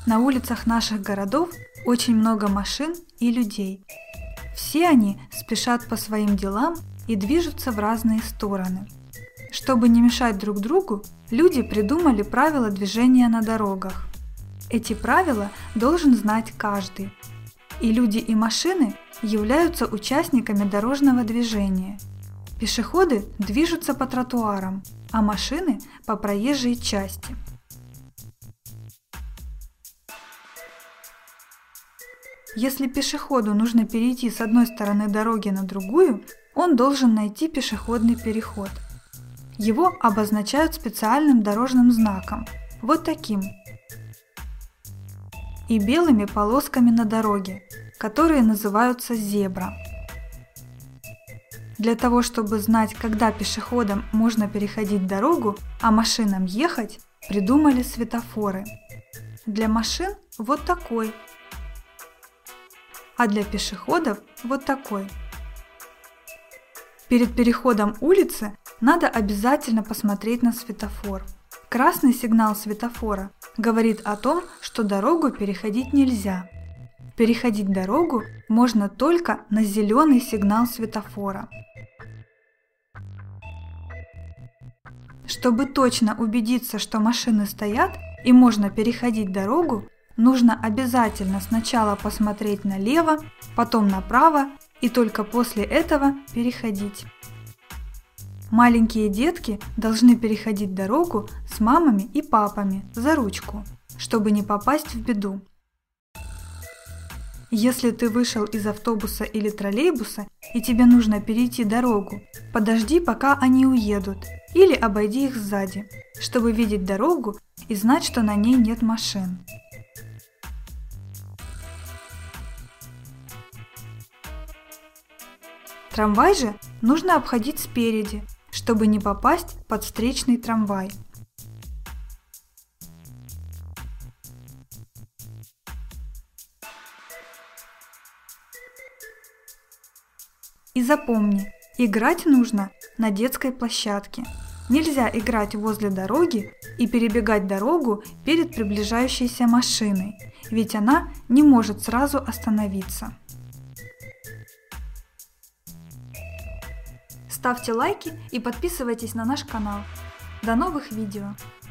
На улицах наших городов очень много машин и людей. Все они спешат по своим делам и движутся в разные стороны. Чтобы не мешать друг другу, люди придумали правила движения на дорогах. Эти правила должен знать каждый. И люди, и машины являются участниками дорожного движения. Пешеходы движутся по тротуарам, а машины – по проезжей части. Если пешеходу нужно перейти с одной стороны дороги на другую, он должен найти пешеходный переход. Его обозначают специальным дорожным знаком, вот таким, и белыми полосками на дороге, которые называются зебра. Для того, чтобы знать, когда пешеходам можно переходить дорогу, а машинам ехать, придумали светофоры. Для машин вот такой, а для пешеходов вот такой. Перед переходом улицы надо обязательно посмотреть на светофор. Красный сигнал светофора говорит о том, что дорогу переходить нельзя. Переходить дорогу можно только на зеленый сигнал светофора. Чтобы точно убедиться, что машины стоят и можно переходить дорогу, нужно обязательно сначала посмотреть налево, потом направо и только после этого переходить. Маленькие детки должны переходить дорогу с мамами и папами за ручку, чтобы не попасть в беду. Если ты вышел из автобуса или троллейбуса и тебе нужно перейти дорогу, подожди, пока они уедут, или обойди их сзади, чтобы видеть дорогу и знать, что на ней нет машин. Трамвай же нужно обходить спереди, чтобы не попасть под встречный трамвай. И запомни, играть нужно на детской площадке. Нельзя играть возле дороги и перебегать дорогу перед приближающейся машиной, ведь она не может сразу остановиться. Ставьте лайки и подписывайтесь на наш канал. До новых видео!